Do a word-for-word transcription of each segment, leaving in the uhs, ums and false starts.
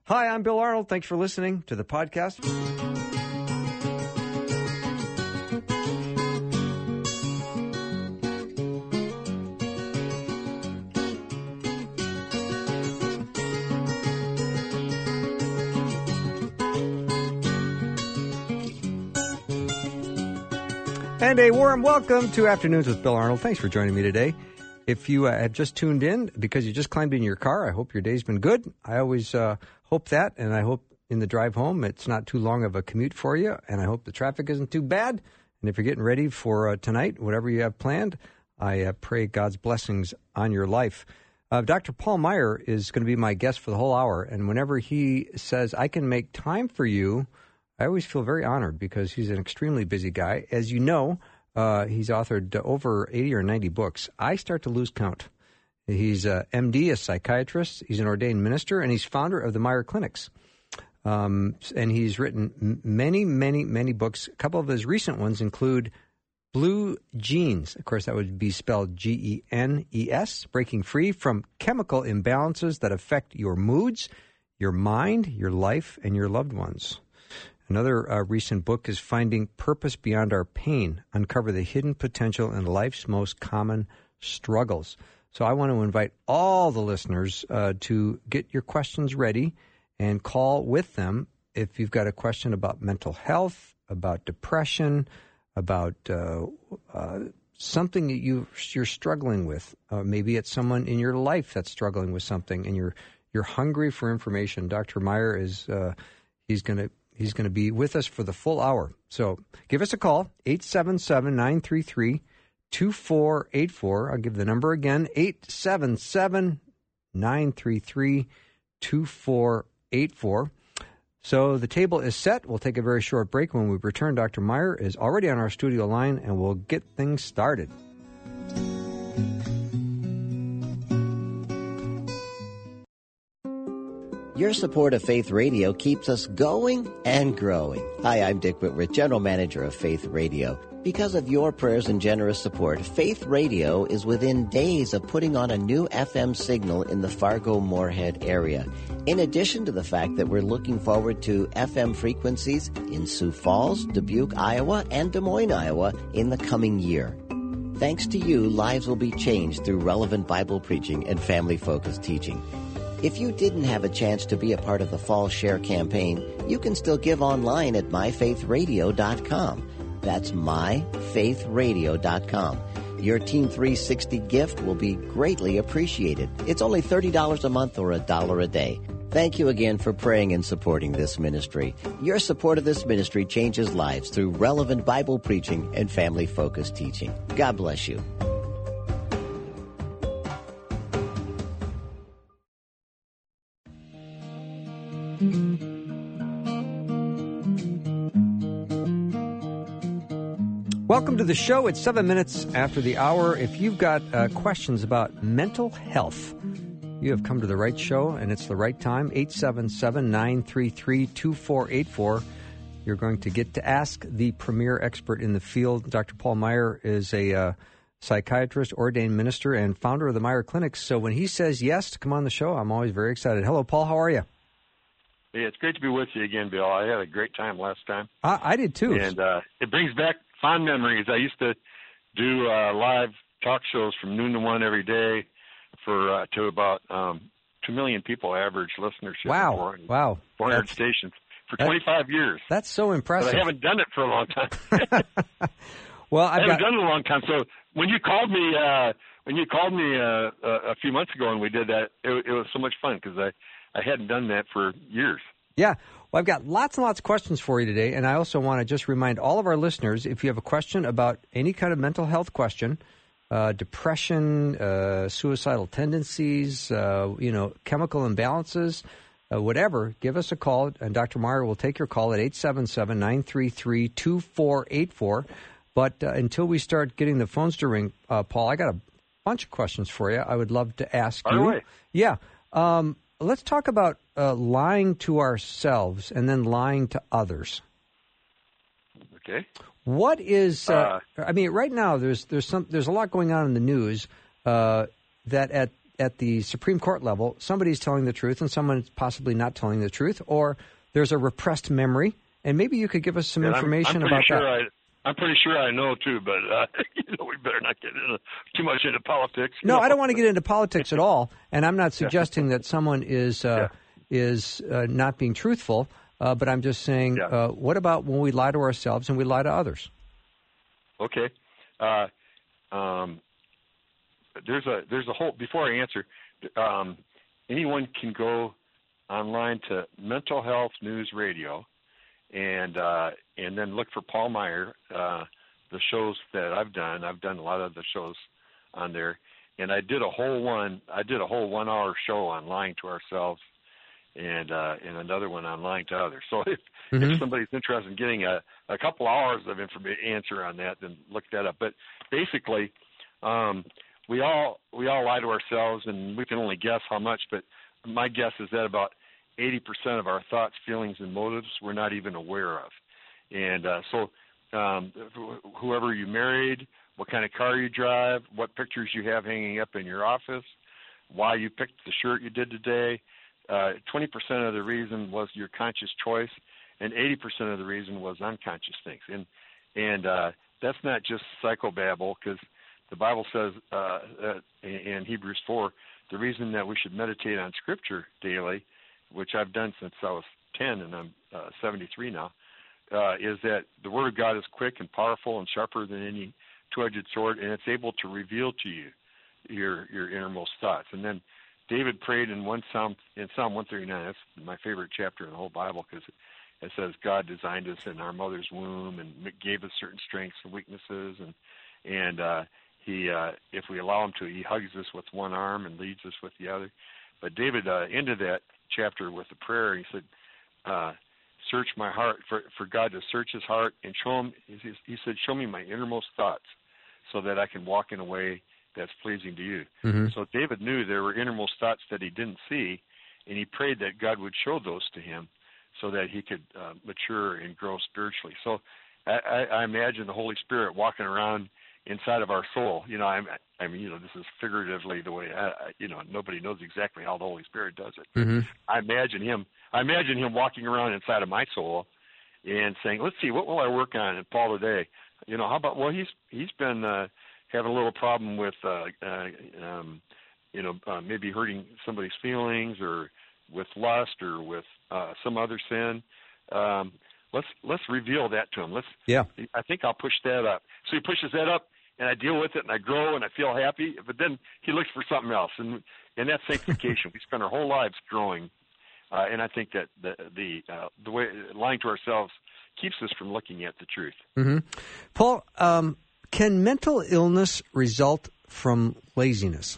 Hi, I'm Bill Arnold. Thanks for listening to the podcast. And a warm welcome to Afternoons with Bill Arnold. Thanks for joining me today. If you uh, have just tuned in because you just climbed in your car, I hope your day's been good. I always uh, hope that, and I hope in the drive home it's not too long of a commute for you, and I hope the traffic isn't too bad. And if you're getting ready for uh, tonight, whatever you have planned, I uh, pray God's blessings on your life. Uh, Doctor Paul Meier is going to be my guest for the whole hour, and whenever he says, I can make time for you, I always feel very honored because he's an extremely busy guy. As you know, uh, he's authored over eighty or ninety books. I start to lose count. He's a M D, a psychiatrist. He's an ordained minister, and he's founder of the Meier Clinics. Um, and he's written many, many, many books. A couple of his recent ones include Blue Genes. Of course, that would be spelled G E N E S, Breaking Free from Chemical Imbalances That Affect Your Moods, Your Mind, Your Life, and Your Loved Ones. Another uh, recent book is Finding Purpose Beyond Our Pain, Uncover the Hidden Potential in Life's Most Common Struggles. So I want to invite all the listeners uh, to get your questions ready and call with them if you've got a question about mental health, about depression, about uh, uh, something that you, you're struggling with. Uh, maybe it's someone in your life that's struggling with something and you're you're hungry for information. Doctor Meier is uh, he's going to He's going to be with us for the full hour. So give us a call, eight seven seven, nine three three, two four eight four. I'll give the number again, eight seven seven, nine three three, two four eight four. So the table is set. We'll take a very short break. When we return, Doctor Meier is already on our studio line, and we'll get things started. Your support of Faith Radio keeps us going and growing. Hi, I'm Dick Whitworth, General Manager of Faith Radio. Because of your prayers and generous support, Faith Radio is within days of putting on a new F M signal in the Fargo-Moorhead area. In addition to the fact that we're looking forward to F M frequencies in Sioux Falls, Dubuque, Iowa, and Des Moines, Iowa in the coming year. Thanks to you, lives will be changed through relevant Bible preaching and family-focused teaching. If you didn't have a chance to be a part of the Fall Share campaign, you can still give online at my faith radio dot com. That's my faith radio dot com. Your Team three sixty gift will be greatly appreciated. It's only thirty dollars a month or a dollar a day. Thank you again for praying and supporting this ministry. Your support of this ministry changes lives through relevant Bible preaching and family-focused teaching. God bless you. Welcome to the show. It's seven minutes after the hour. If you've got uh, questions about mental health, you have come to the right show, and it's the right time. eight seven seven, nine three three, two four eight four. You're going to get to ask the premier expert in the field. Doctor Paul Meier is a uh, psychiatrist, ordained minister, and founder of the Meier Clinics. So when he says yes to come on the show, I'm always very excited. Hello, Paul. How are you? Yeah, it's great to be with you again, Bill. I had a great time last time. I, I did, too. And uh, it brings back fond memories. I used to do uh, live talk shows from noon to one every day for uh, to about um, two million people average listenership. Wow, four hundred, wow. four hundred that's, stations for twenty-five years. That's so impressive. But I haven't done it for a long time. well, I've I haven't got... done it in a long time. So when you called me, uh, when you called me uh, a few months ago and we did that, it, it was so much fun because I, I hadn't done that for years. Yeah. Well, I've got lots and lots of questions for you today, and I also want to just remind all of our listeners, if you have a question about any kind of mental health question, uh, depression, uh, suicidal tendencies, uh, you know, chemical imbalances, uh, whatever, give us a call, and Doctor Meier will take your call at eight seven seven, nine three three, two four eight four. But uh, until we start getting the phones to ring, uh, Paul, I got a bunch of questions for you I would love to ask By you. the way. Yeah. Um, let's talk about uh, lying to ourselves and then lying to others. Okay. What is? Uh, uh, I mean, right now there's there's some there's a lot going on in the news uh, that at at the Supreme Court level, somebody's telling the truth and someone's possibly not telling the truth, or there's a repressed memory. And maybe you could give us some and information I'm, I'm about sure that. I, I'm pretty sure I know, too, but uh, you know, we better not get into, too much into politics. No, know? I don't want to get into politics at all, and I'm not suggesting that someone is uh, yeah. is uh, not being truthful, uh, but I'm just saying, yeah. uh, what about when we lie to ourselves and we lie to others? Okay. Uh, um, there's a there's a whole, before I answer, um, anyone can go online to Mental Health News Radio and uh, and then look for Paul Meyer, uh, the shows that I've done. I've done a lot of the shows on there, and I did a whole one. I did a whole one-hour show on lying to ourselves, and uh, and another one on lying to others. So if, mm-hmm. if somebody's interested in getting a, a couple hours of information answer on that, then look that up. But basically, um, we all we all lie to ourselves, and we can only guess how much. But my guess is that about eighty percent of our thoughts, feelings, and motives we're not even aware of. And uh, so um, whoever you married, what kind of car you drive, what pictures you have hanging up in your office, why you picked the shirt you did today, uh, twenty percent of the reason was your conscious choice, and eighty percent of the reason was unconscious things. And and uh, that's not just psychobabble, because the Bible says uh, uh, in Hebrews four, the reason that we should meditate on Scripture daily, which I've done since I was ten and I'm uh, seventy-three now, uh, is that the Word of God is quick and powerful and sharper than any two-edged sword, and it's able to reveal to you your your innermost thoughts. And then David prayed in one Psalm in Psalm one thirty-nine. That's my favorite chapter in the whole Bible, because it says God designed us in our mother's womb and gave us certain strengths and weaknesses, and and uh, he uh, if we allow him to, he hugs us with one arm and leads us with the other. But David uh, ended that chapter with a prayer. He said, uh, search my heart, for, for God to search his heart and show him, he, he said, show me my innermost thoughts so that I can walk in a way that's pleasing to you. Mm-hmm. So David knew there were innermost thoughts that he didn't see, and he prayed that God would show those to him so that he could uh, mature and grow spiritually. So I, I, I imagine the Holy Spirit walking around inside of our soul. You know, I'm, I mean, you know, this is figuratively the way, I, you know, nobody knows exactly how the Holy Spirit does it. Mm-hmm. I imagine him, I imagine him walking around inside of my soul and saying, let's see, what will I work on in Paul today? You know, how about, well, he's, he's been uh, having a little problem with, uh, uh, um, you know, uh, maybe hurting somebody's feelings, or with lust, or with uh, some other sin. Um, let's, let's reveal that to him. Let's, yeah. I think I'll push that up. So he pushes that up, and I deal with it, and I grow, and I feel happy. But then he looks for something else, and and that's sanctification. We spend our whole lives growing, uh, and I think that the the uh, the way lying to ourselves keeps us from looking at the truth. Mm-hmm. Paul, um, can mental illness result from laziness?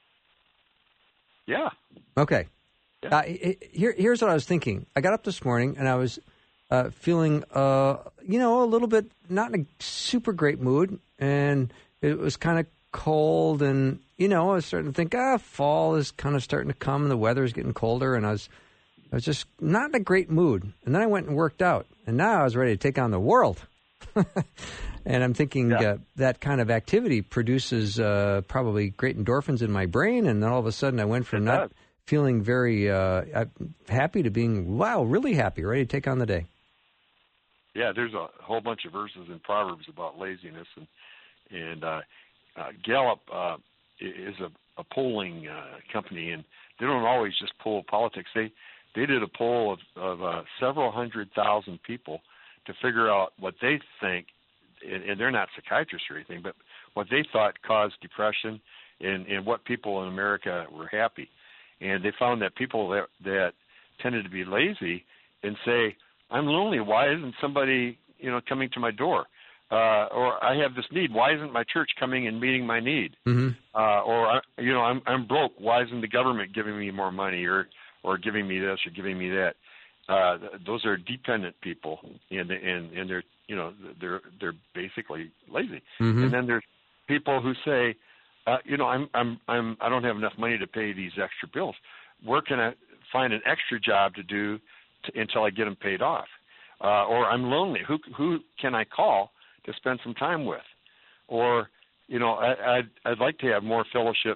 Yeah. Okay. Yeah. Uh, here, here's what I was thinking. I got up this morning, and I was uh, feeling, uh, you know, a little bit not in a super great mood, and it was kind of cold, and, you know, I was starting to think, ah, fall is kind of starting to come, and the weather's getting colder, and I was I was just not in a great mood. And then I went and worked out, and now I was ready to take on the world. And I'm thinking yeah. uh, that kind of activity produces uh, probably great endorphins in my brain, and then all of a sudden I went from not does. feeling very uh, happy to being, wow, really happy, ready to take on the day. Yeah, there's a whole bunch of verses in Proverbs about laziness, and and uh, uh, Gallup uh, is a, a polling uh, company, and they don't always just poll politics. They they did a poll of, of uh, several hundred thousand people to figure out what they think, and, and they're not psychiatrists or anything, but what they thought caused depression, and, and what people in America were happy. And they found that people that, that tended to be lazy and say, I'm lonely. Why isn't somebody, you know, coming to my door? Uh, or I have this need. Why isn't my church coming and meeting my need? Mm-hmm. Uh, or, you know, I'm I'm broke. Why isn't the government giving me more money, or or giving me this or giving me that? Uh, those are dependent people, and and and they're you know they're they're basically lazy. Mm-hmm. And then there's people who say, uh, you know, I'm I'm I'm I don't have enough money to pay these extra bills. Where can I find an extra job to do to, until I get them paid off? Uh, or I'm lonely. Who who can I call to spend some time with? Or, you know, I, I'd I'd like to have more fellowship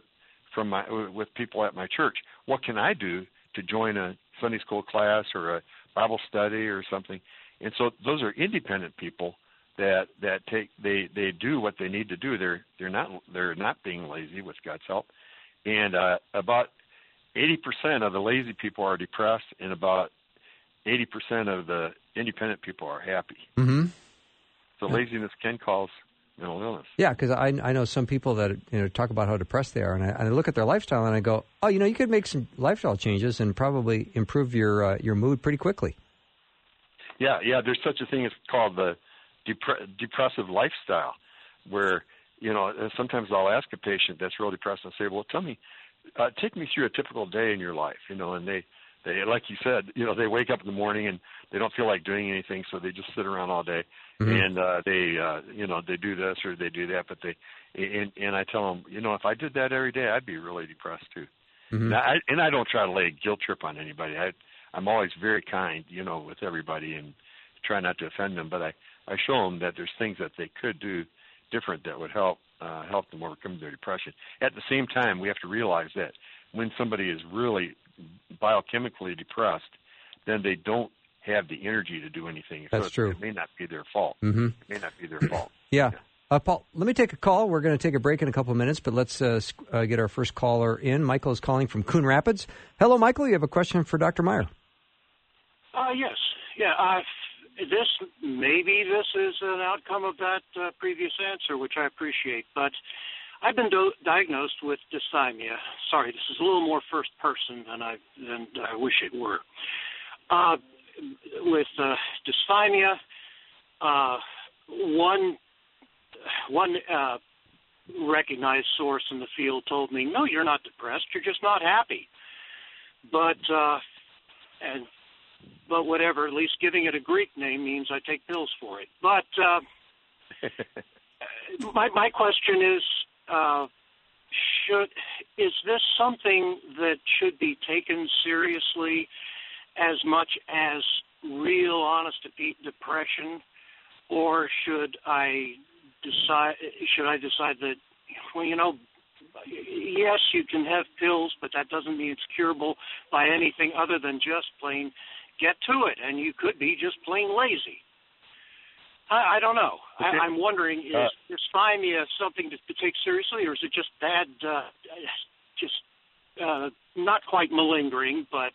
from my with people at my church. What can I do to join a Sunday school class or a Bible study or something? And so those are independent people that that take they, they do what they need to do. They're they're not they're not being lazy with God's help. And uh, about eighty percent of the lazy people are depressed, and about eighty percent of the independent people are happy. Mm-hmm. So laziness can cause mental illness. Yeah, because I I know some people that you know talk about how depressed they are, and I, and I look at their lifestyle and I go, oh, you know, you could make some lifestyle changes and probably improve your uh, your mood pretty quickly. Yeah, yeah. There's such a thing as called the depre- depressive lifestyle, where you know sometimes I'll ask a patient that's real depressed and say, well, tell me, uh, take me through a typical day in your life, you know, and they. They, like you said, you know, they wake up in the morning and they don't feel like doing anything, so they just sit around all day, mm-hmm. and uh, they, uh, you know, they do this or they do that. But they, and, and I tell them, you know, if I did that every day, I'd be really depressed too. Mm-hmm. And, I, and I don't try to lay a guilt trip on anybody. I, I'm always very kind, you know, with everybody and try not to offend them. But I, I show them that there's things that they could do different that would help uh, help them overcome their depression. At the same time, we have to realize that when somebody is really biochemically depressed, then they don't have the energy to do anything. That's so it, true. It may not be their fault. Mm-hmm. It may not be their fault. Yeah. yeah. Uh, Paul, let me take a call. We're going to take a break in a couple of minutes, but let's uh, uh, get our first caller in. Michael is calling from Coon Rapids. Hello, Michael. You have a question for Doctor Meyer. Uh, yes. Yeah. Uh, this maybe this is an outcome of that uh, previous answer, which I appreciate, but I've been do- diagnosed with dysthymia. Sorry, this is a little more first person than I than I wish it were. Uh, with uh, dysthymia, uh, one one uh, recognized source in the field told me, "No, you're not depressed. You're just not happy." But uh, and but whatever. At least giving it a Greek name means I take pills for it. But uh, my my question is. Uh, should is this something that should be taken seriously as much as real honest depression, or should I decide should I decide that, well, you know, yes, you can have pills, but that doesn't mean it's curable by anything other than just plain get to it, and you could be just plain lazy. I, I don't know. Okay. I, I'm wondering, is uh, dysthymia something to, to take seriously, or is it just bad, uh, just uh, not quite malingering, but,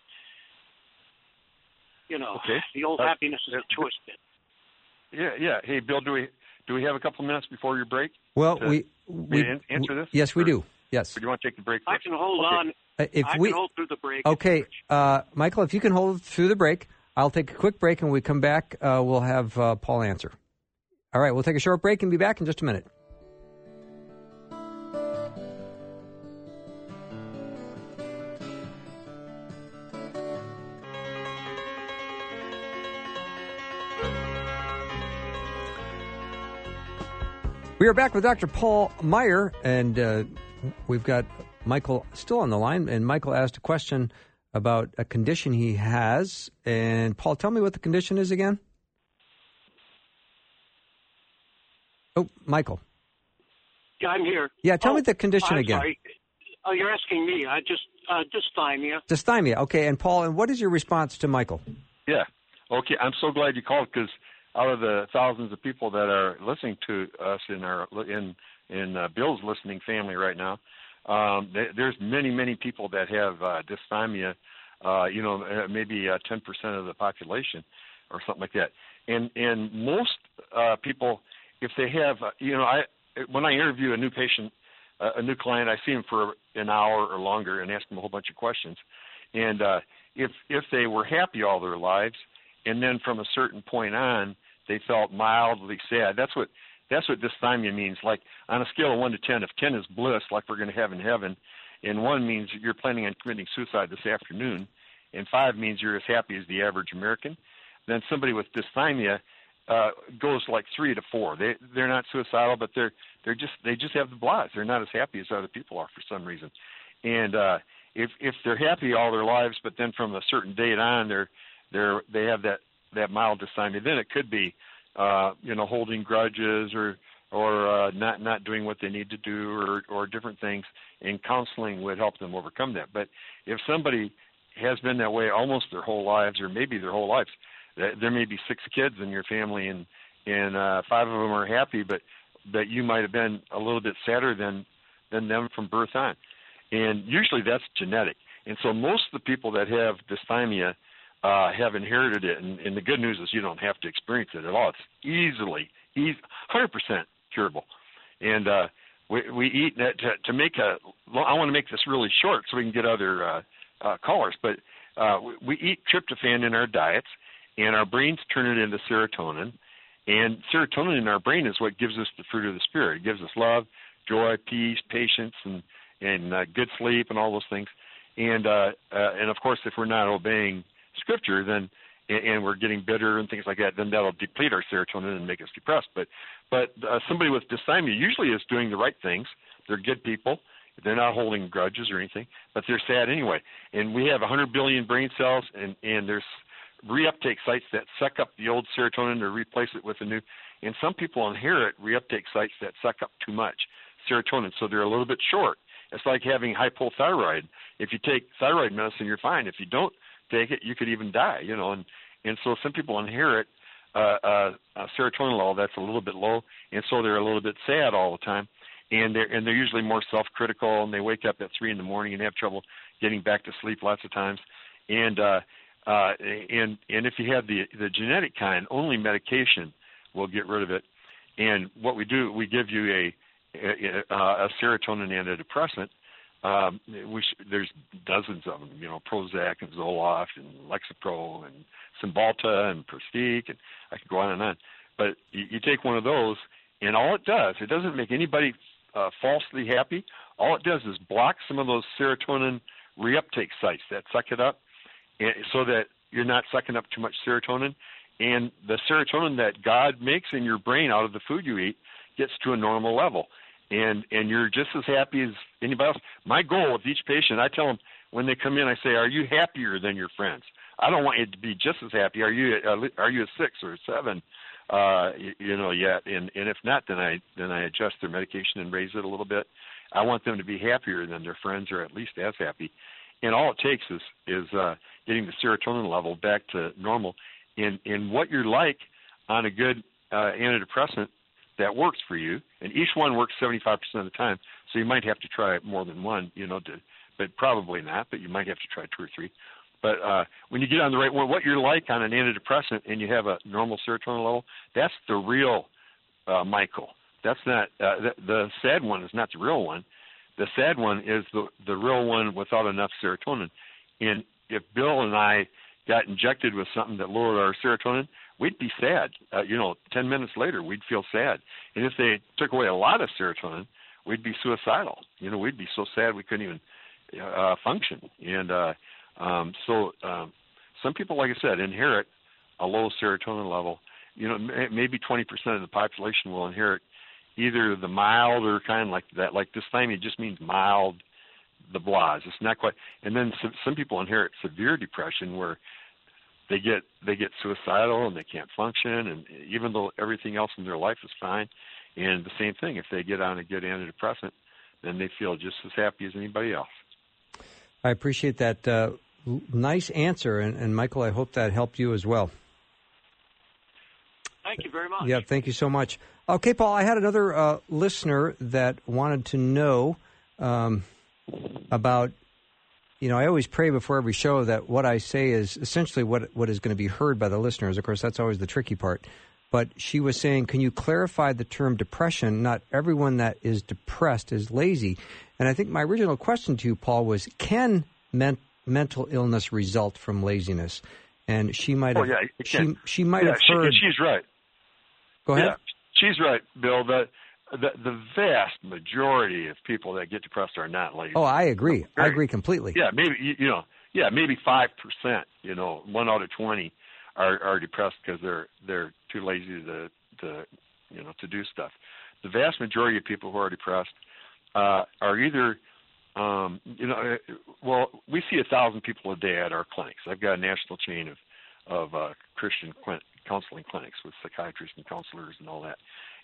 you know, okay. the old uh, happiness is uh, a choice bit. Yeah, yeah. Hey, Bill, do we do we have a couple minutes before your break? Well, we, we answer this. Yes, we or, do. Yes. Or do you want to take the break? I first? can hold okay. on. Uh, if I we, can hold through the break. Okay, uh, Michael, if you can hold through the break, I'll take a quick break, and when we come back, uh, we'll have uh, Paul answer. All right, we'll take a short break and be back in just a minute. We are back with Doctor Paul Meyer, and uh, we've got Michael still on the line. And Michael asked a question about a condition he has. And Paul, tell me what the condition is again. Oh, Michael. Yeah, I'm here. Yeah, tell oh, me the condition I'm again. Sorry. Oh, you're asking me. I just uh, dysthymia. Dysthymia. Okay, and Paul, and what is your response to Michael? Yeah. Okay, I'm so glad you called, because out of the thousands of people that are listening to us in our in in uh, Bill's listening family right now, um, th- there's many many people that have uh, dysthymia. Uh, you know, uh, maybe uh, ten percent of the population, or something like that. And and most uh, people, if they have, uh, you know, I when I interview a new patient, uh, a new client, I see them for an hour or longer and ask them a whole bunch of questions. And uh, if if they were happy all their lives, and then from a certain point on, they felt mildly sad. That's what that's what dysthymia means. Like on a scale of one to ten, if ten is bliss, like we're going to have in heaven, and one means you're planning on committing suicide this afternoon, and five means you're as happy as the average American, then somebody with dysthymia uh, goes like three to four. They they're not suicidal, but they're they're just they just have the blahs. They're not as happy as other people are for some reason. And uh, if if they're happy all their lives, but then from a certain date on, they're they're they have that that mild dysthymia, then it could be, uh, you know, holding grudges or or uh, not not doing what they need to do, or or different things, and counseling would help them overcome that. But if somebody has been that way almost their whole lives, or maybe their whole lives, there may be six kids in your family, and and uh, five of them are happy, but that you might have been a little bit sadder than than them from birth on, and usually that's genetic. And so most of the people that have dysthymia uh, have inherited it, and, and the good news is you don't have to experience it at all. It's easily, easy, one hundred percent curable. And uh, we, we eat that to, to make a. I want to make this really short so we can get other uh, uh, callers. But uh, we, we eat tryptophan in our diets, and our brains turn it into serotonin. And serotonin in our brain is what gives us the fruit of the spirit. It gives us love, joy, peace, patience, and and uh, good sleep, and all those things. And uh, uh, and of course, if we're not obeying Scripture, then and, and we're getting bitter and things like that, then that'll deplete our serotonin and make us depressed. But but uh, somebody with dysthymia usually is doing the right things. They're good people. They're not holding grudges or anything, but they're sad anyway. And we have one hundred billion brain cells, and, and there's reuptake sites that suck up the old serotonin to replace it with a new. And some people inherit reuptake sites that suck up too much serotonin, so they're a little bit short. It's like having hypothyroid. If you take thyroid medicine, you're fine. If you don't take it, you could even die, you know. And, and so some people inherit uh, uh, a serotonin level that's a little bit low, and so they're a little bit sad all the time. And they're, and they're usually more self-critical, and they wake up at three in the morning and have trouble getting back to sleep lots of times. And uh, uh, and and if you have the the genetic kind, only medication will get rid of it. And what we do, we give you a a, a serotonin antidepressant. Um, we sh- there's dozens of them, you know, Prozac and Zoloft and Lexapro and Cymbalta and Prostiq, and I could go on and on. But you, you take one of those, and all it does, it doesn't make anybody uh, falsely happy. All it does is block some of those serotonin reuptake sites that suck it up, and so that you're not sucking up too much serotonin. And the serotonin that God makes in your brain out of the food you eat gets to a normal level. And and you're just as happy as anybody else. My goal with each patient, I tell them when they come in, I say, are you happier than your friends? I don't want you to be just as happy. Are you are you a six or a seven? Uh, you, you know, yet, and, and if not, then I then I adjust their medication and raise it a little bit. I want them to be happier than their friends, or at least as happy. And all it takes is is uh, getting the serotonin level back to normal. And and what you're like on a good uh, antidepressant that works for you, and each one works seventy-five percent of the time. So you might have to try more than one, you know, to, but probably not. But you might have to try two or three. But uh, when you get on the right one, what you're like on an antidepressant and you have a normal serotonin level, that's the real uh, Michael. That's not uh, the, the sad one is not the real one. The sad one is the the real one without enough serotonin. And if Bill and I got injected with something that lowered our serotonin, we'd be sad. Uh, you know, ten minutes later, we'd feel sad. And if they took away a lot of serotonin, we'd be suicidal. You know, we'd be so sad we couldn't even uh, function. And uh, um, so um, some people, like I said, inherit a low serotonin level. You know, maybe twenty percent of the population will inherit either the mild or kind of like that, like dysthymia just means mild, the blahs. It's not quite. And then some, some people inherit severe depression where they get they get suicidal and they can't function, and even though everything else in their life is fine. And the same thing, if they get on a good antidepressant, then they feel just as happy as anybody else. I appreciate that uh, nice answer, and, and Michael, I hope that helped you as well. Thank you very much. Yeah, thank you so much. Okay, Paul, I had another uh, listener that wanted to know um, about, you know, I always pray before every show that what I say is essentially what what is going to be heard by the listeners. Of course, that's always the tricky part. But she was saying, can you clarify the term depression? Not everyone that is depressed is lazy. And I think my original question to you, Paul, was, can men- mental illness result from laziness? And she might have, oh, yeah, she, she might yeah, have she, heard. She's right. Go ahead. Yeah, she's right, Bill. The, the the vast majority of people that get depressed are not lazy. Oh, I agree. Very, I agree completely. Yeah, maybe you, you know, yeah, maybe five percent. You know, one out of twenty are, are depressed because they're they're too lazy to to you know to do stuff. The vast majority of people who are depressed uh, are either um, you know, well, we see a thousand people a day at our clinics. I've got a national chain of of uh, Christian clin- counseling clinics with psychiatrists and counselors and all that.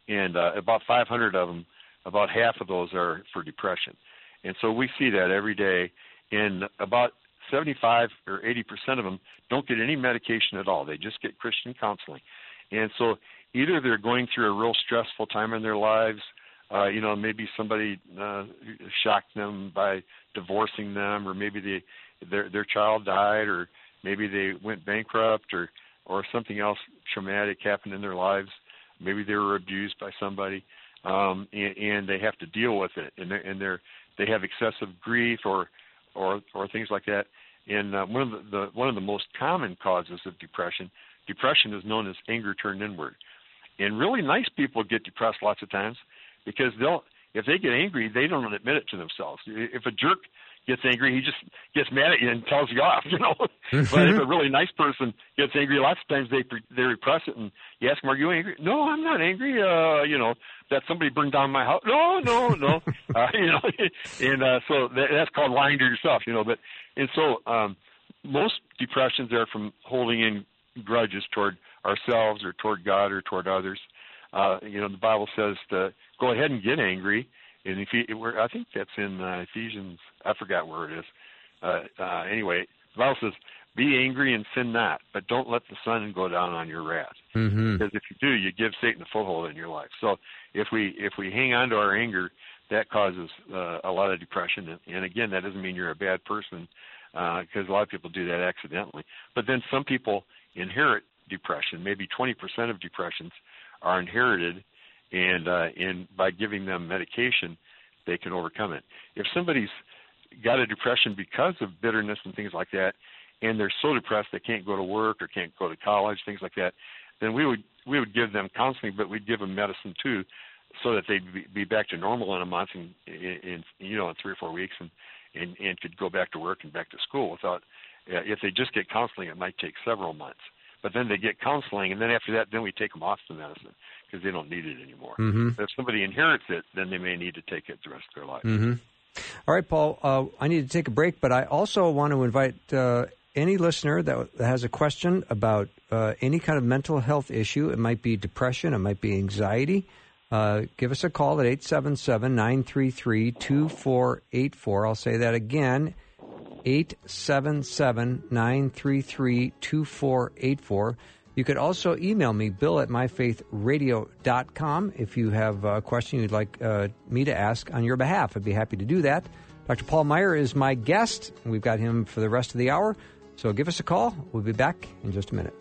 and uh, about five hundred of them, about half of those are for depression. And so we see that every day, and about seventy-five or eighty percent of them don't get any medication at all. They just get Christian counseling. And so either they're going through a real stressful time in their lives, uh, you know, maybe somebody uh, shocked them by divorcing them, or maybe they, their their child died, or maybe they went bankrupt, or, or something else traumatic happened in their lives. Maybe they were abused by somebody, um, and, and they have to deal with it, and they're, and they're they have excessive grief or or or things like that. And uh, one of the, the one of the most common causes of depression, depression is known as anger turned inward. And really nice people get depressed lots of times because they'll, if they get angry, they don't admit it to themselves. If a jerk gets angry, he just gets mad at you and tells you off, you know. But if a really nice person gets angry, lots of times they they repress it, and you ask them, "Are you angry?" "No, I'm not angry. Uh, you know, that somebody burned down my house." "No, no, no." uh, you know, and uh, so that, that's called lying to yourself, you know. But and so um, most depressions are from holding in grudges toward ourselves or toward God or toward others. Uh, you know, the Bible says to go ahead and get angry. And if you, I think that's in uh, Ephesians. I forgot where it is. Uh, uh, anyway, the Bible says, "Be angry and sin not, but don't let the sun go down on your wrath." Mm-hmm. Because if you do, you give Satan a foothold in your life. So if we if we hang on to our anger, that causes uh, a lot of depression. And, and again, that doesn't mean you're a bad person, because uh, a lot of people do that accidentally. But then some people inherit depression. Maybe twenty percent of depressions are inherited. And uh, and by giving them medication, they can overcome it. If somebody's got a depression because of bitterness and things like that, and they're so depressed they can't go to work or can't go to college, things like that, then we would we would give them counseling, but we'd give them medicine too, so that they'd be, be back to normal in a month, and in, in you know in three or four weeks, and, and and could go back to work and back to school without. Uh, if they just get counseling, it might take several months. But then they get counseling, and then after that, then we take them off the medicine because they don't need it anymore. Mm-hmm. But if somebody inherits it, then they may need to take it the rest of their life. Mm-hmm. All right, Paul, uh, I need to take a break, but I also want to invite uh, any listener that has a question about uh, any kind of mental health issue. It might be depression, it might be anxiety. Uh, give us a call at eight seven seven, nine three three, two four eight four. I'll say that again. eight seven seven, nine three three, two four eight four. You could also email me, bill at my faith radio dot com, if you have a question you'd like uh, me to ask on your behalf. I'd be happy to do that. Doctor Paul Meier is my guest. We've got him for the rest of the hour. So give us a call. We'll be back in just a minute.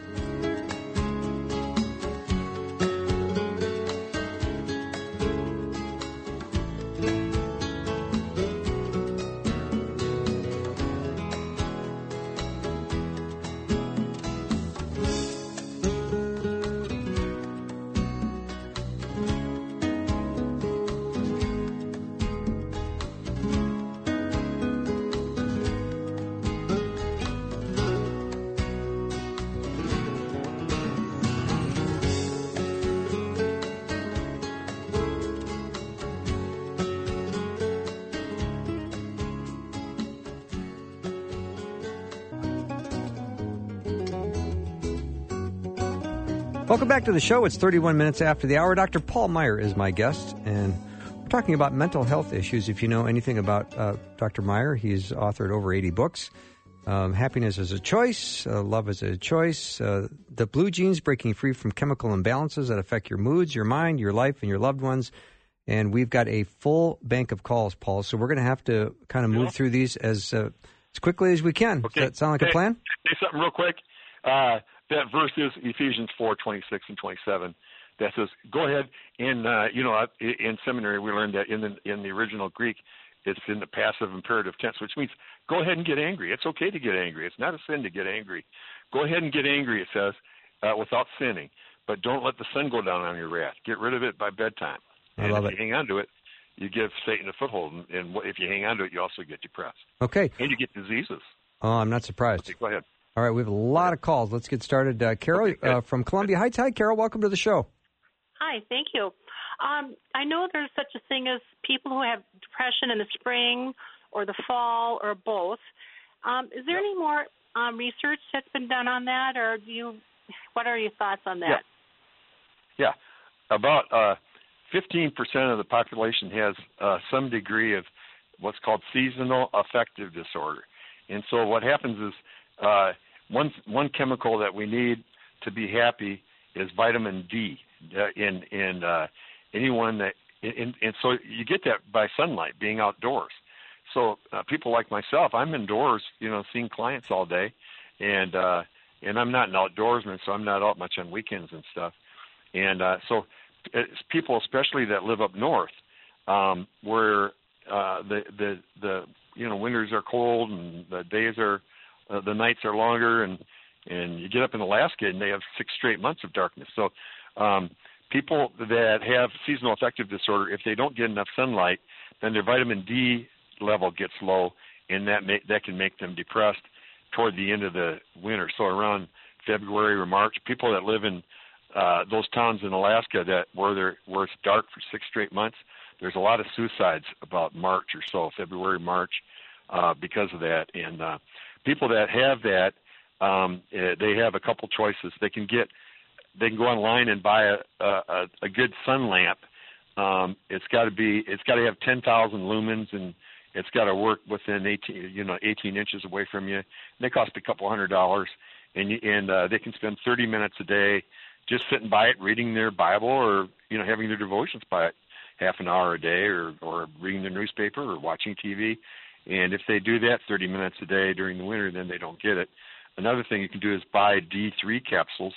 Welcome back to the show. It's thirty-one minutes after the hour. Doctor Paul Meier is my guest, and we're talking about mental health issues. If you know anything about uh, Doctor Meier, he's authored over eighty books. Um, Happiness is a Choice, uh, Love is a Choice, uh, The Blue Genes, Breaking Free from Chemical Imbalances That Affect Your Moods, Your Mind, Your Life, and Your Loved Ones. And we've got a full bank of calls, Paul, so we're going to have to kind of move through these as uh, as quickly as we can. Okay. Does that sound like hey, a plan? Say something real quick. Uh, that verse is Ephesians four, twenty-six and twenty-seven. That says, go ahead and, uh, you know, in seminary we learned that in the, in the original Greek, it's in the passive imperative tense, which means go ahead and get angry. It's okay to get angry. It's not a sin to get angry. Go ahead and get angry, it says, uh, without sinning. But don't let the sun go down on your wrath. Get rid of it by bedtime. I and love if it. you hang on to it, you give Satan a foothold. And, and if you hang on to it, you also get depressed. Okay. And you get diseases. Oh, I'm not surprised. Okay, go ahead. All right, we have a lot of calls. Let's get started. Uh, Carol Okay, uh, from Columbia. Hi, Ty. Carol, welcome to the show. Hi, thank you. Um, I know there's such a thing as people who have depression in the spring or the fall or both. Um, is there yep. any more um, research that's been done on that, or do you? What are your thoughts on that? Yeah. about uh, fifteen percent of the population has uh, some degree of what's called seasonal affective disorder. And so what happens is uh, one one chemical that we need to be happy is vitamin D. Uh, in in uh, anyone that in, and so you get that by sunlight, being outdoors. So uh, people like myself, I'm indoors, you know, seeing clients all day, and uh, and I'm not an outdoorsman, so I'm not out much on weekends and stuff. And uh, so it's people, especially that live up north, um, where uh, the the the you know winters are cold and the days are uh, the nights are longer, and and you get up in Alaska and they have six straight months of darkness. So um, people that have seasonal affective disorder, if they don't get enough sunlight, then their vitamin D level gets low, and that may, that can make them depressed toward the end of the winter. So around February or March, people that live in uh, those towns in Alaska that where they're where it's dark for six straight months, there's a lot of suicides about March or so, February, March, uh, because of that. And uh, people that have that, um, they have a couple choices. They can get they can go online and buy a a, a good sun lamp. Um, it's got to be it's got to have ten thousand lumens, and it's got to work within eighteen, you know, eighteen inches away from you. And they cost a couple hundred dollars, and you, and uh, they can spend thirty minutes a day just sitting by it, reading their Bible, or you know, having their devotions by it, half an hour a day, or or reading the newspaper, or watching T V. And if they do that thirty minutes a day during the winter, then they don't get it. Another thing you can do is buy D three capsules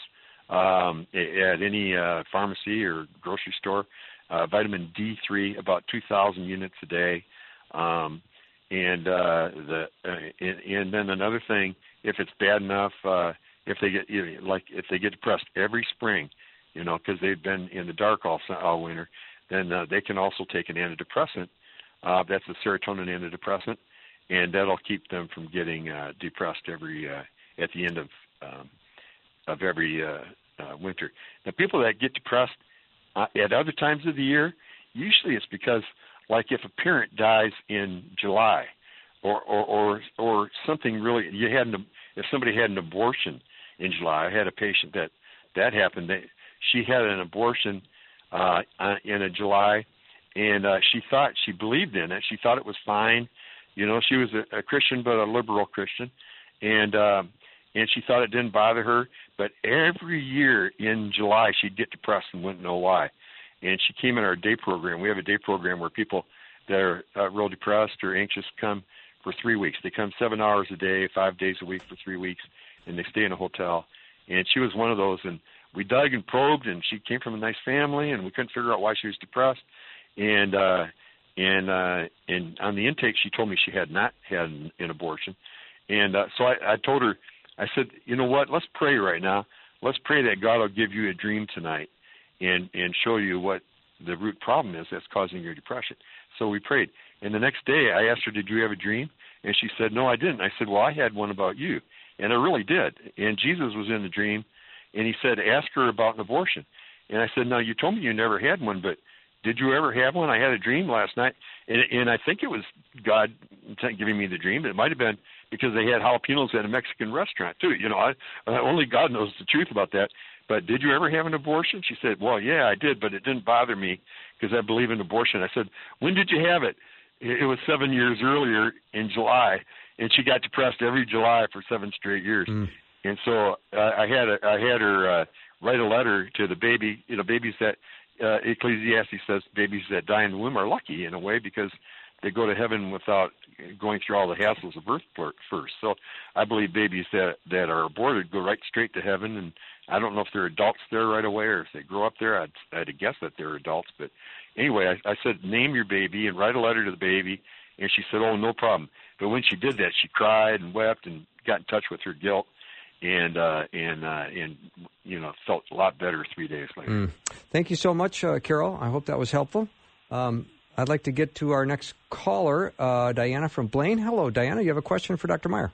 um, at any uh, pharmacy or grocery store. Uh, vitamin D three, about two thousand units a day. Um, and uh, the uh, and, and then another thing, if it's bad enough, uh, if they get you know, like if they get depressed every spring, you know, because they've been in the dark all all winter, then uh, they can also take an antidepressant. Uh, that's a serotonin antidepressant, and that'll keep them from getting uh, depressed every uh, at the end of um, of every uh, uh, winter. Now, people that get depressed uh, at other times of the year, usually it's because, like if a parent dies in July, or or or, or something really, you had an, if somebody had an abortion in July. I had a patient that that happened. They, she had an abortion uh, in a July, and uh, she thought, she believed in it. She thought it was fine. You know, she was a, a Christian, but a liberal Christian, and uh, and she thought it didn't bother her. But every year in July, she'd get depressed and wouldn't know why. And she came in our day program. We have a day program where people that are uh, real depressed or anxious come for three weeks. They come seven hours a day, five days a week for three weeks, and they stay in a hotel. And she was one of those. And we dug and probed, and she came from a nice family, and we couldn't figure out why she was depressed. And uh, and uh, and on the intake, she told me she had not had an, an abortion. And uh, so I, I told her, I said, you know what? Let's pray right now. Let's pray that God will give you a dream tonight, and and show you what the root problem is that's causing your depression. So we prayed. And the next day I asked her, did you have a dream? And she said, no, I didn't. I said, well, I had one about you. And I really did. And Jesus was in the dream, and he said, ask her about an abortion. And I said, no, you told me you never had one, but did you ever have one? I had a dream last night, and, and I think it was God giving me the dream. It might have been because they had jalapenos at a Mexican restaurant, too. You know, I, uh, only God knows the truth about that. But did you ever have an abortion? She said, well, yeah, I did, but it didn't bother me because I believe in abortion. I said, when did you have it? It was seven years earlier in July, and she got depressed every July for seven straight years. Mm. And so uh, I had a, I had her uh, write a letter to the baby. You know, babies that uh, Ecclesiastes says babies that die in the womb are lucky in a way because they go to heaven without going through all the hassles of birth first. So I believe babies that that are aborted go right straight to heaven, and I don't know if they're adults there right away or if they grow up there. I'd, I'd guess that they're adults. But anyway, I, I said, name your baby and write a letter to the baby. And she said, oh, no problem. But when she did that, she cried and wept and got in touch with her guilt and, uh, and, uh, and you know, felt a lot better three days later. Mm. Thank you so much, uh, Carol. I hope that was helpful. Um, I'd like to get to our next caller, uh, Diana from Blaine. Hello, Diana. You have a question for Doctor Meyer?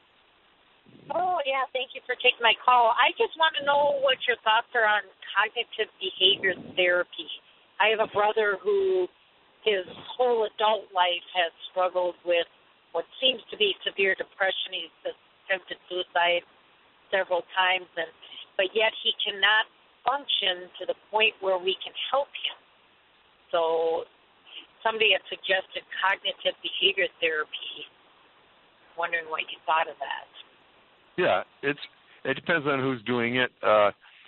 Oh, yeah, thank you for taking my call. I just want to know what your thoughts are on cognitive behavior therapy. I have a brother who his whole adult life has struggled with what seems to be severe depression. He's attempted suicide several times, and but yet he cannot function to the point where we can help him. So somebody had suggested cognitive behavior therapy. Wondering what you thought of that. Yeah, it's it depends on who's doing it. Uh,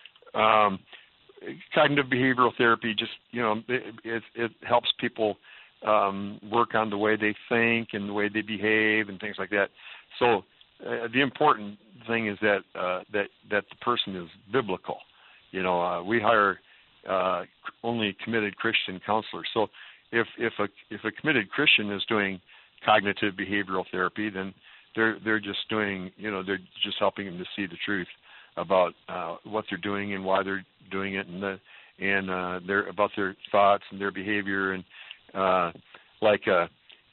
um, cognitive behavioral therapy just, you know, it, it, it helps people um, work on the way they think and the way they behave and things like that. So uh, the important thing is that uh, that that the person is biblical. You know, uh, we hire uh, only committed Christian counselors. So if if a if a committed Christian is doing cognitive behavioral therapy, then they're they're just doing, you know, they're just helping them to see the truth about uh, what they're doing and why they're doing it, and the and uh, their about their thoughts and their behavior. And uh, like uh,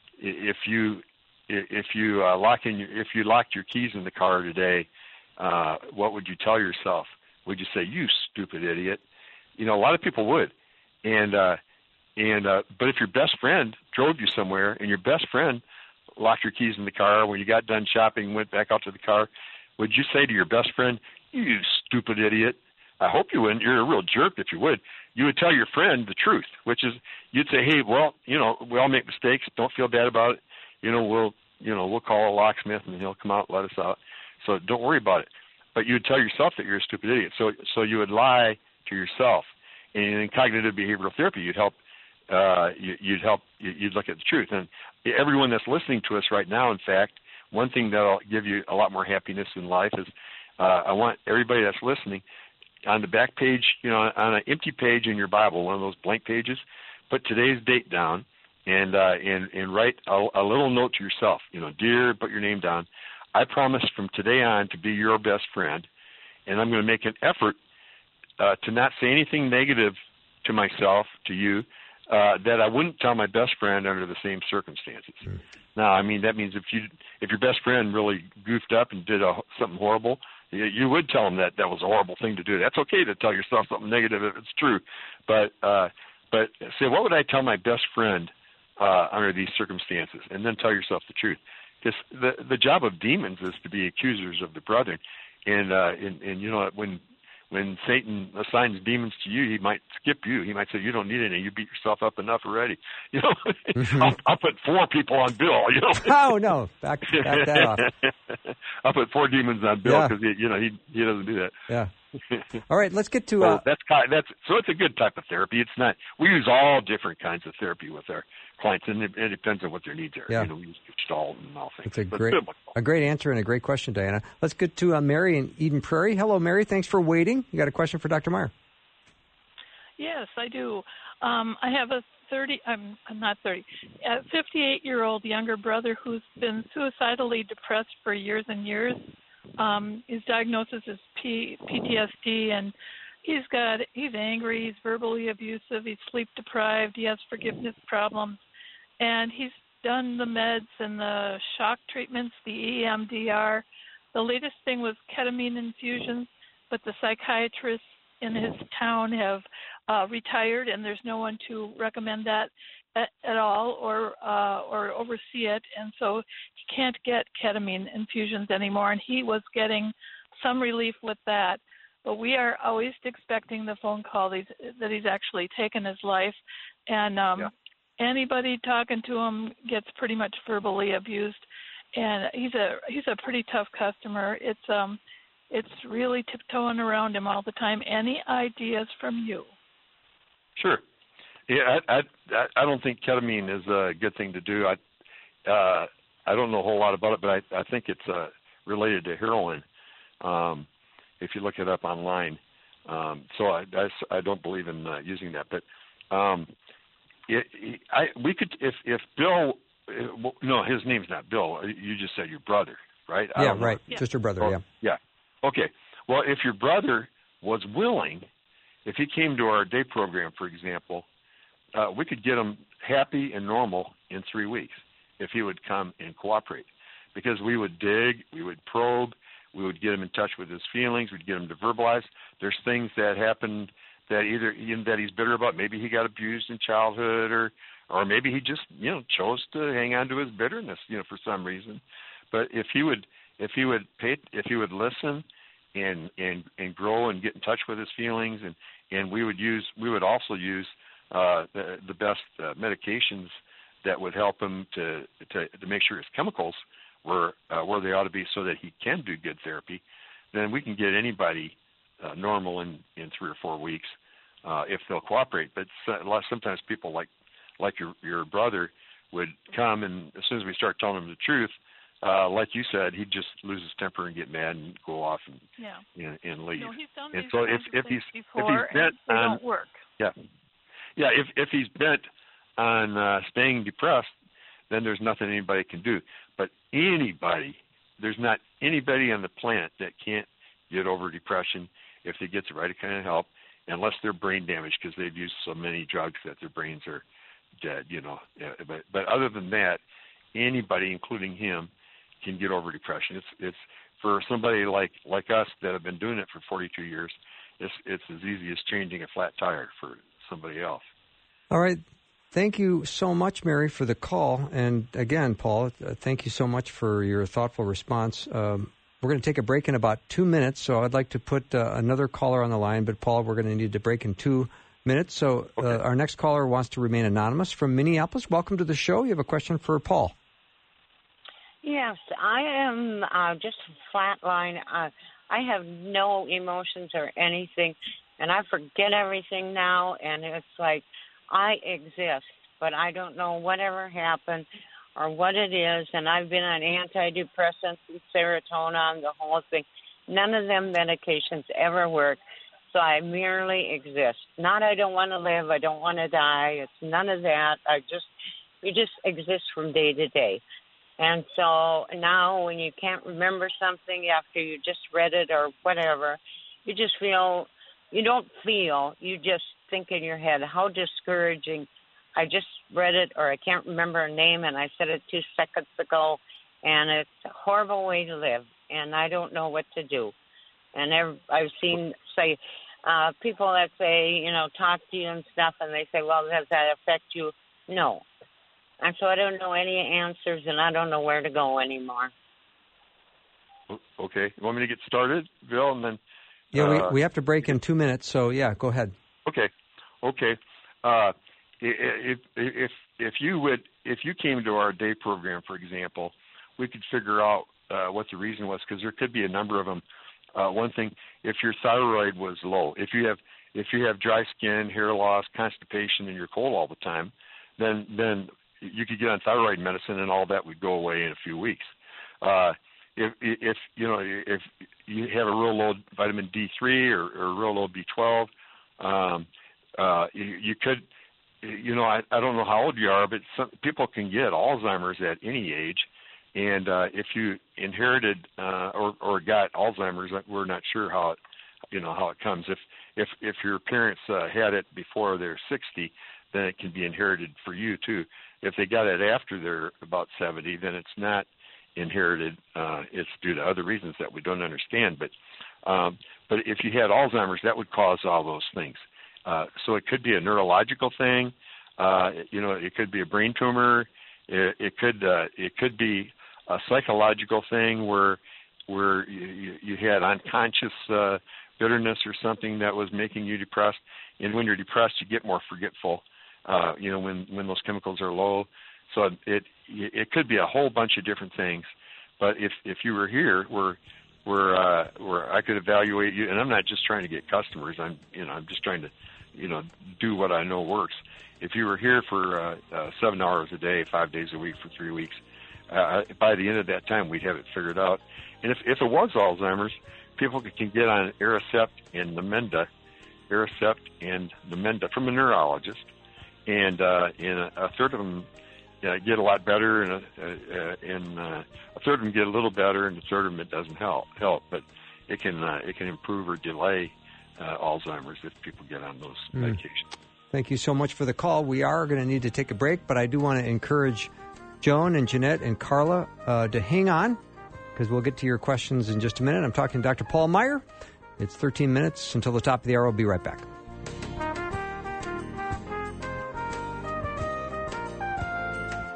if you if you uh, lock in your, if you locked your keys in the car today, uh, what would you tell yourself? Would you say, "You stupid idiot"? You know, a lot of people would. And uh, and uh, but if your best friend drove you somewhere and your best friend locked your keys in the car when you got done shopping and went back out to the car, would you say to your best friend, "You stupid idiot"? I hope you wouldn't. You're a real jerk if you would. You would tell your friend the truth, which is you'd say, "Hey, well, you know, we all make mistakes. Don't feel bad about it. You know, we'll, you know, we'll call a locksmith and he'll come out and let us out. So don't worry about it." But you would tell yourself that you're a stupid idiot. So, so you would lie to yourself. And in cognitive behavioral therapy, you'd help. Uh, you, you'd help. You'd look at the truth. And everyone that's listening to us right now, in fact, one thing that'll give you a lot more happiness in life is uh, I want everybody that's listening on the back page, you know, on an empty page in your Bible, one of those blank pages, put today's date down and uh, and and write a, a little note to yourself. You know, dear, put your name down. I promise from today on to be your best friend, and I'm going to make an effort uh, to not say anything negative to myself, to you, uh, that I wouldn't tell my best friend under the same circumstances. Mm. Now, I mean, that means if you if your best friend really goofed up and did a, something horrible, you, you would tell him that that was a horrible thing to do. That's okay to tell yourself something negative if it's true, but uh, but say, what would I tell my best friend uh, under these circumstances, and then tell yourself the truth. Because the the job of demons is to be accusers of the brethren, and uh, and, and you know when when Satan assigns demons to you, he might skip you. He might say, "You don't need any. You beat yourself up enough already." You know, I'll, I'll put four people on Bill. You know. Oh no, back, back that off. I'll put four demons on Bill because yeah. you know he he doesn't do that. Yeah. All right, let's get to. So uh, that's that's so it's a good type of therapy. It's not. We use all different kinds of therapy with our clients, and it, it depends on what their needs are. Yeah. You know, we use Gestalt and all things. It's a but great, a great answer and a great question, Diana. Let's get to uh, Mary in Eden Prairie. Hello, Mary. Thanks for waiting. You got a question for Doctor Meyer? Yes, I do. Um, I have a thirty. I'm, I'm not thirty. A fifty-eight-year-old younger brother who's been suicidally depressed for years and years. Um, his diagnosis is P- PTSD, and he's got he's angry, he's verbally abusive, he's sleep deprived, he has forgiveness problems, and he's done the meds and the shock treatments, the E M D R. The latest thing was ketamine infusions, but the psychiatrists in his town have uh, retired, and there's no one to recommend that at, at all or uh, or oversee it, and so he can't get ketamine infusions anymore, and he was getting some relief with that. But we are always expecting the phone call that he's, that he's actually taken his life, and um, yeah. anybody talking to him gets pretty much verbally abused, and he's a he's a pretty tough customer. It's um it's really tiptoeing around him all the time. Any ideas from you? Sure. Yeah, I I I don't think ketamine is a good thing to do. I uh, I don't know a whole lot about it, but I I think it's uh, related to heroin. Um, if you look it up online, um, so I, I, I don't believe in uh, using that. But um, it, I we could if if Bill, no, his name's not Bill. You just said your brother, right? Yeah, right. Yeah. Just your brother. Oh, yeah. Yeah. Okay. Well, if your brother was willing, if he came to our day program, for example. Uh, we could get him happy and normal in three weeks if he would come and cooperate, because we would dig, we would probe, we would get him in touch with his feelings, we'd get him to verbalize. There's things that happened that either that he's bitter about. Maybe he got abused in childhood, or or maybe he just you know chose to hang on to his bitterness, you know, for some reason. But if he would if he would pay if he would listen and and and grow and get in touch with his feelings, and and we would use we would also use uh, the the best uh, medications that would help him to to to make sure his chemicals were uh, where they ought to be, so that he can do good therapy. Then we can get anybody uh, normal in in three or four weeks uh, if they'll cooperate. But sometimes people like like your your brother would come, and as soon as we start telling him the truth, uh, like you said, he'd just lose his temper and get mad and go off and yeah. and, and leave. No, he's done and these so kinds if of if he's things if before, he's bent and they on don't work. yeah yeah if if he's bent on uh, staying depressed, then there's nothing anybody can do. But anybody, there's not anybody on the planet that can't get over depression if they get the right kind of help, unless they're brain damaged because they've used so many drugs that their brains are dead, you know. But but other than that, anybody, including him, can get over depression. It's it's for somebody like like us that have been doing it for forty-two years. It's it's as easy as changing a flat tire for somebody else. All right. Thank you so much, Mary, for the call. And again, Paul, uh, thank you so much for your thoughtful response. Um, we're going to take a break in about two minutes, so I'd like to put uh, another caller on the line. But, Paul, we're going to need to break in two minutes. So uh, okay. Our next caller wants to remain anonymous from Minneapolis. Welcome to the show. You have a question for Paul. Yes, I am uh, just flatline. Uh, I have no emotions or anything, and I forget everything now, and it's like I exist, but I don't know whatever happened or what it is, and I've been on antidepressants and serotonin, the whole thing. None of them medications ever work, so I merely exist. Not I don't want to live, I don't want to die. It's none of that. I just, you just exist from day to day. And so now when you can't remember something after you just read it or whatever, you just feel, you don't feel, you just think in your head, how discouraging. I just read it, or I can't remember a name, and I said it two seconds ago, and it's a horrible way to live, and I don't know what to do. And every, I've seen, say, uh, people that say, you know, talk to you and stuff, and they say, well, does that affect you? No. And so I don't know any answers, and I don't know where to go anymore. Okay. You want me to get started, Bill, and then... Yeah, uh, we we have to break in two minutes, so, yeah, go ahead. Okay. Okay. Uh, if if if you would if you came to our day program, for example, we could figure out uh, what the reason was, because there could be a number of them. Uh, one thing, if your thyroid was low, if you have if you have dry skin, hair loss, constipation, and you're cold all the time, then then you could get on thyroid medicine, and all that would go away in a few weeks. Uh, if if you know if you have a real low vitamin D three or, or real low B twelve, um, uh, you, you could. You know, I, I don't know how old you are, but some people can get Alzheimer's at any age. And uh, if you inherited uh, or, or got Alzheimer's, we're not sure how it, you know, how it comes. If if if your parents uh, had it before they're sixty, then it can be inherited for you too. If they got it after they're about seventy, then it's not inherited. Uh, it's due to other reasons that we don't understand. But um, but if you had Alzheimer's, that would cause all those things. Uh, so it could be a neurological thing, uh, you know, it could be a brain tumor, it, it could uh, it could be a psychological thing where where you, you had unconscious uh, bitterness or something that was making you depressed. And when you're depressed, you get more forgetful, uh, you know, when, when those chemicals are low. So it it could be a whole bunch of different things. But if if you were here, where where uh, where I could evaluate you, and I'm not just trying to get customers, I'm you know I'm just trying to you know, do what I know works. If you were here for uh, uh, seven hours a day, five days a week for three weeks, uh, by the end of that time, we'd have it figured out. And if, if it was Alzheimer's, people can get on Aricept and Namenda, Aricept and Namenda from a neurologist, and uh, and a, a third of them uh, get a lot better, and a, uh, and uh, a third of them get a little better, and a third of them it doesn't help. Help, but it can uh, it can improve or delay Uh, Alzheimer's if people get on those mm. medications. Thank you so much for the call. We are going to need to take a break, but I do want to encourage Joan and Jeanette and Carla uh, to hang on, because we'll get to your questions in just a minute. I'm talking to Doctor Paul Meier. It's thirteen minutes until the top of the hour. We'll be right back.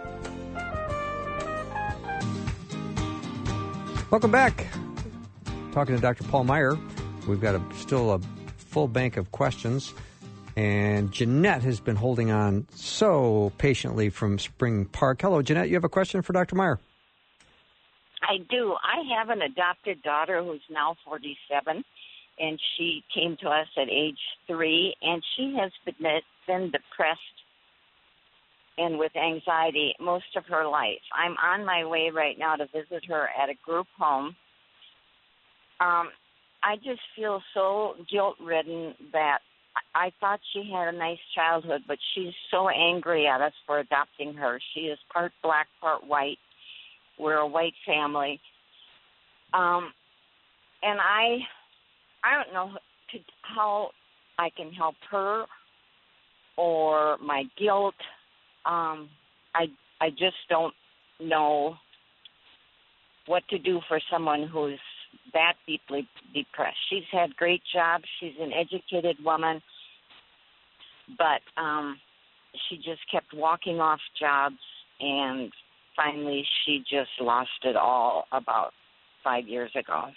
Welcome back. talking to Doctor Paul Meyer. We've got a, still a full bank of questions. And Jeanette has been holding on so patiently from Spring Park. Hello, Jeanette. You have a question for Doctor Meyer? I do. I have an adopted daughter who's now forty-seven, and she came to us at age three, and she has been, been depressed and with anxiety most of her life. I'm on my way right now to visit her at a group home. Um, I just feel so guilt-ridden that I thought she had a nice childhood, but she's so angry at us for adopting her. She is part black, part white. We're a white family. Um, and I I don't know to, how I can help her or my guilt. Um, I I just don't know what to do for someone who's that deeply depressed. She's had great jobs. She's an educated woman, but um, she just kept walking off jobs, and finally she just lost it all about five years ago.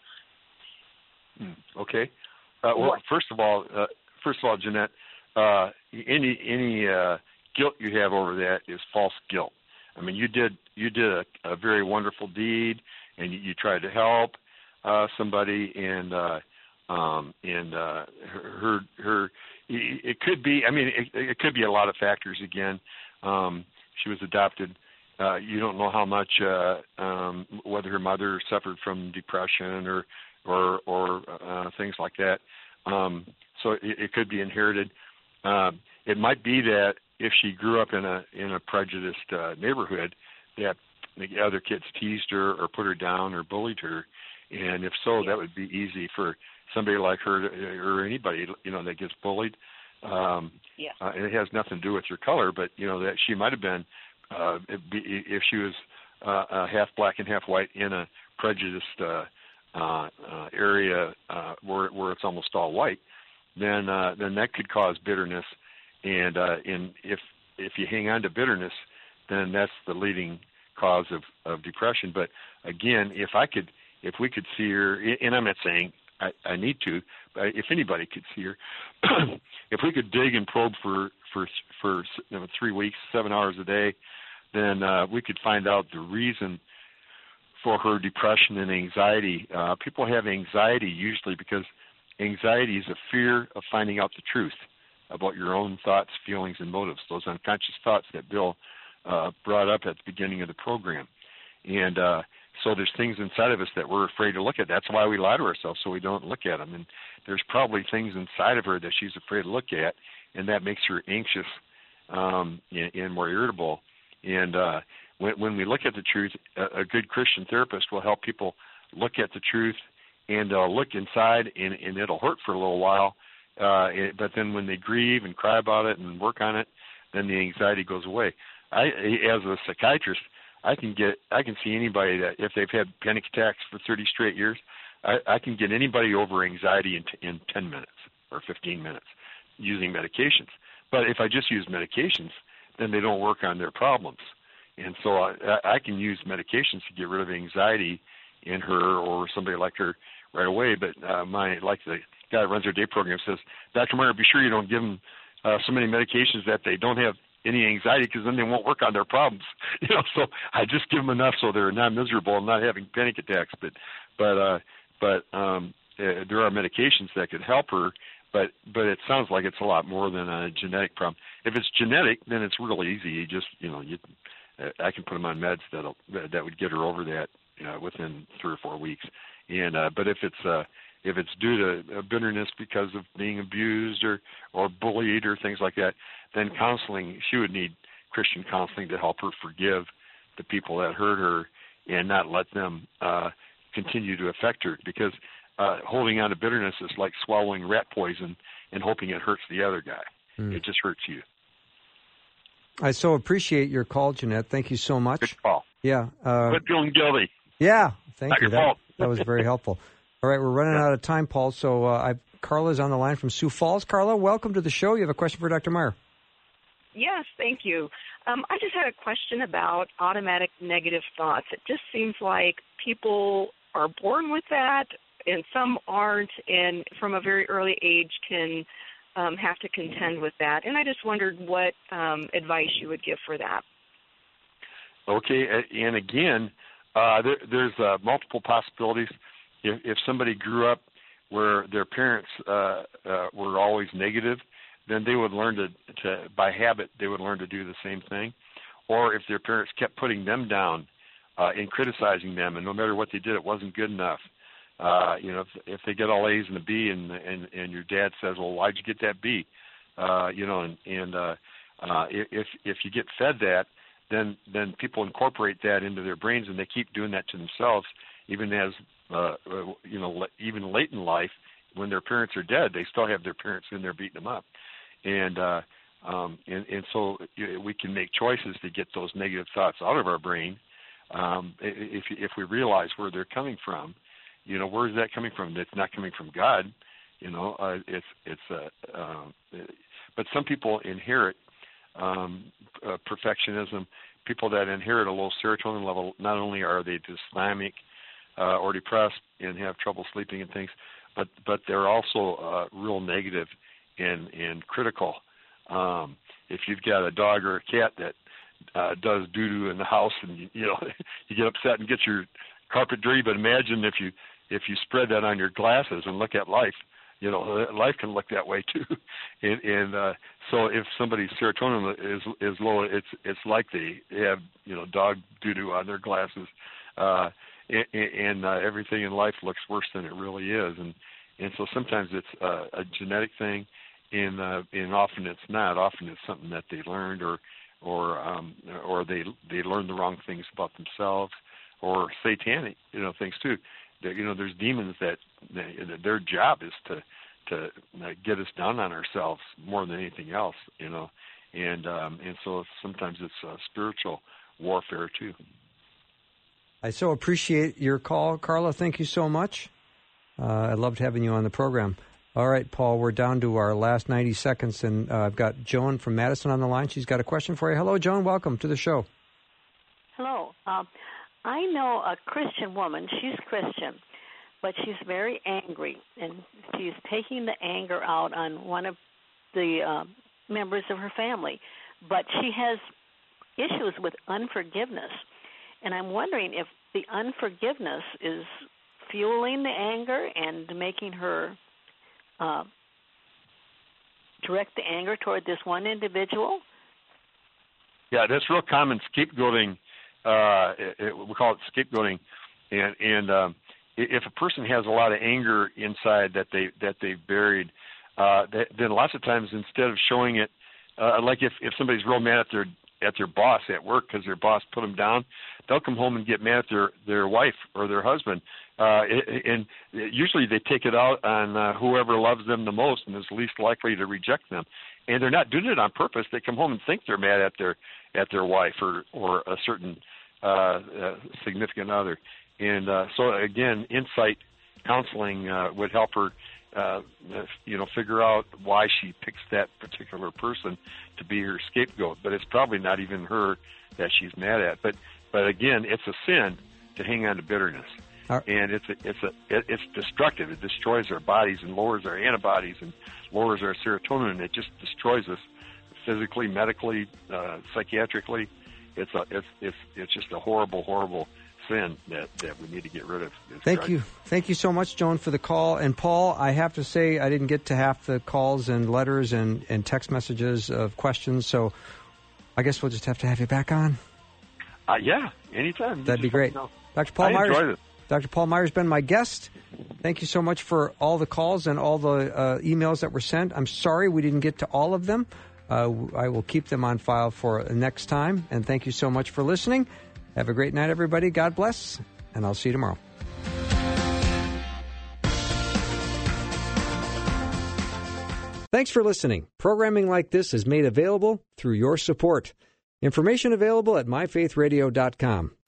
Hmm, okay. Uh, well, What? first of all, uh, first of all, Jeanette, uh, any any uh, guilt you have over that is false guilt. I mean, you did you did a, a very wonderful deed, and you, you tried to help uh, somebody, and uh, um, and uh, her her it could be. I mean, it, it could be a lot of factors. Again, um, she was adopted. Uh, you don't know how much uh, um, whether her mother suffered from depression or or or uh, things like that. Um, so it, it could be inherited. Um, it might be that if she grew up in a in a prejudiced uh, neighborhood, that the other kids teased her or put her down or bullied her, and if so, that would be easy for somebody like her to, or anybody you know that gets bullied. Um, Yeah. uh, and it has nothing to do with your color, but you know that she might have been uh, if she was uh, uh, half black and half white in a prejudiced uh, uh, uh, area uh, where where it's almost all white, then uh, then that could cause bitterness. And uh, in, if if you hang on to bitterness, then that's the leading cause of, of depression. But again, if I could, if we could see her, and I'm not saying I, I need to, but if anybody could see her, if we could dig and probe for for for you know, three weeks, seven hours a day, then uh, we could find out the reason for her depression and anxiety. Uh, people have anxiety usually because anxiety is a fear of finding out the truth about your own thoughts, feelings, and motives, those unconscious thoughts that Bill uh, brought up at the beginning of the program. And uh, so there's things inside of us that we're afraid to look at. That's why we lie to ourselves, so we don't look at them. And there's probably things inside of her that she's afraid to look at, and that makes her anxious um, and, and more irritable. And uh, when, when we look at the truth, a, a good Christian therapist will help people look at the truth, and uh, look inside, and, and it'll hurt for a little while. Uh, it, but then when they grieve and cry about it and work on it, then the anxiety goes away. I, as a psychiatrist, I can get, I can see anybody that if they've had panic attacks for thirty straight years, I, I can get anybody over anxiety in, t- in ten minutes or fifteen minutes using medications. But if I just use medications, then they don't work on their problems. And so I, I can use medications to get rid of anxiety in her or somebody like her right away. But uh, my, like the guy that runs our day program says, Doctor Meyer, be sure you don't give them uh, so many medications that they don't have any anxiety, because then they won't work on their problems. You know, so I just give them enough so they're not miserable and not having panic attacks. But, but, uh, but um, uh, there are medications that could help her. But, but it sounds like it's a lot more than a genetic problem. If it's genetic, then it's really easy. You just, you know, you, uh, I can put them on meds that'll that would get her over that uh, within three or four weeks. And uh, but if it's uh, if it's due to bitterness because of being abused or, or bullied or things like that, then counseling, she would need Christian counseling to help her forgive the people that hurt her and not let them uh, continue to affect her, because uh, holding on to bitterness is like swallowing rat poison and hoping it hurts the other guy. Mm. It just hurts you. I so appreciate your call, Jeanette. Thank you so much. Good call. Yeah. Uh, Quit feeling guilty. Yeah. Thank Not you. your That, fault. that was very helpful. All right, we're running yeah. out of time, Paul. So uh, I've, Carla's on the line from Sioux Falls. Carla, welcome to the show. You have a question for Doctor Meyer. Yes, thank you. Um, I just had a question about automatic negative thoughts. It just seems like people are born with that. and some aren't, and from a very early age can um, have to contend with that. And I just wondered what um, advice you would give for that. Okay, and again, uh, there, there's uh, multiple possibilities. If, if somebody grew up where their parents uh, uh, were always negative, then they would learn to, to, by habit, they would learn to do the same thing. Or if their parents kept putting them down uh, and criticizing them, and no matter what they did, it wasn't good enough. Uh, you know, if, if they get all A's and a B, and and and your dad says, "Well, why'd you get that B?" Uh, you know, and and uh, uh, if if you get fed that, then then people incorporate that into their brains, and they keep doing that to themselves, even as uh, you know, even late in life, when their parents are dead, they still have their parents in there beating them up. And, uh, um, and and so we can make choices to get those negative thoughts out of our brain um, if if we realize where they're coming from. You know, where is that coming from? It's not coming from God. You know, uh, it's it's. Uh, uh, but some people inherit um, uh, perfectionism. People that inherit a low serotonin level, not only are they dysthymia uh, or depressed and have trouble sleeping and things, but but they're also uh, real negative and and critical. Um, if you've got a dog or a cat that uh, does doo doo in the house, and you, you know you get upset and get your carpet dirty, but imagine if you if you spread that on your glasses and look at life, you know life can look that way too. and and uh, so if somebody's serotonin is is low, it's it's like they have you know dog doo doo on their glasses, uh, and, and uh, everything in life looks worse than it really is. And And so sometimes it's uh, a genetic thing, and uh, and often it's not. Often it's something that they learned, or or um, or they they learned the wrong things about themselves, or satanic, you know, things too. There, you know, there's demons that they, their job is to to get us down on ourselves more than anything else, you know, and um, and so sometimes it's uh, spiritual warfare too. I so appreciate your call, Carla. Thank you so much. Uh, I loved having you on the program. All right, Paul, we're down to our last ninety seconds, and uh, I've got Joan from Madison on the line. She's got a question for you. Hello, Joan. Welcome to the show. Hello. Um, I know a Christian woman. She's Christian, but she's very angry, and she's taking the anger out on one of the uh, members of her family. But she has issues with unforgiveness, and I'm wondering if the unforgiveness is fueling the anger and making her uh, direct the anger toward this one individual? Yeah, that's real common scapegoating. Uh, it, it, we call it scapegoating, and and um, if a person has a lot of anger inside that they that they've buried, uh, that, then lots of times instead of showing it, uh, like if, if somebody's real mad at their at their boss at work because their boss put them down, they'll come home and get mad at their, their wife or their husband. Uh, and usually they take it out on uh, whoever loves them the most and is least likely to reject them. And they're not doing it on purpose. They come home and think they're mad at their at their wife or, or a certain uh, uh, significant other. And uh, so, again, insight counseling uh, would help her Uh, you know, figure out why she picks that particular person to be her scapegoat. But it's probably not even her that she's mad at. But, but again, it's a sin to hang on to bitterness, uh, and it's a, it's a it, it's destructive. It destroys our bodies and lowers our antibodies and lowers our serotonin. And it just destroys us physically, medically, uh, psychiatrically. It's a it's it's it's just a horrible, horrible sin that, that we need to get rid of. Thank drugs. you. Thank you so much, Joan, for the call. And Paul, I have to say I didn't get to half the calls and letters and, and text messages of questions, so I guess we'll just have to have you back on. Uh, yeah, anytime. That'd be great. Doctor Paul I Myers. enjoyed it. Doctor Paul Myers has been my guest. Thank you so much for all the calls and all the uh, emails that were sent. I'm sorry we didn't get to all of them. Uh, I will keep them on file for next time. And thank you so much for listening. Have a great night, everybody. God bless, and I'll see you tomorrow. Thanks for listening. Programming like this is made available through your support. Information available at my faith radio dot com.